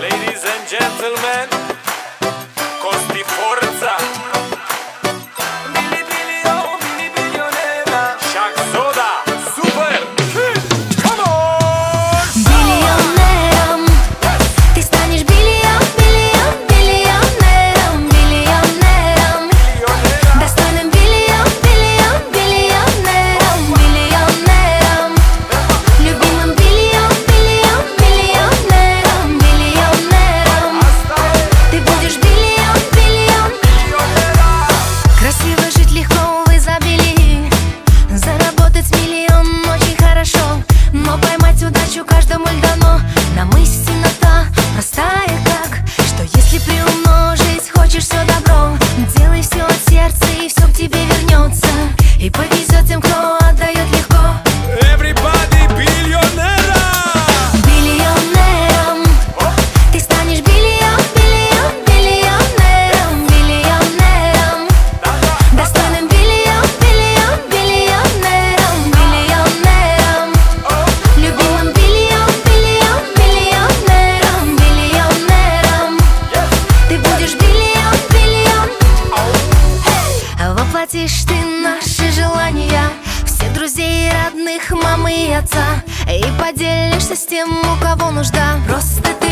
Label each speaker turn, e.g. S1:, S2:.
S1: Ladies and gentlemen, Costi Forza, Mini Milionera, Shaq Soda, Super, come on!
S2: Биллионером ты станешь биллионером, достойным биллионером, любимым биллионером. Ты будешь биллион. Красиво жить легко в изобилии, заработать миллион очень хорошо, но поймать удачу каждому дано. Нам истина та простая как, что если приумножить хочешь все добро, делай все от сердца и все к тебе вернется, и повезет тем, кто отдает легко.
S1: Everybody биллионера!
S2: Биллионером ты станешь биллионером, достойным биллионером, любимым биллионером. Ты будешь биллион. Воплотишь ты наши желания, всех друзей и родных, мамы и отца, и поделишься с тем, у кого нужда. Просто ты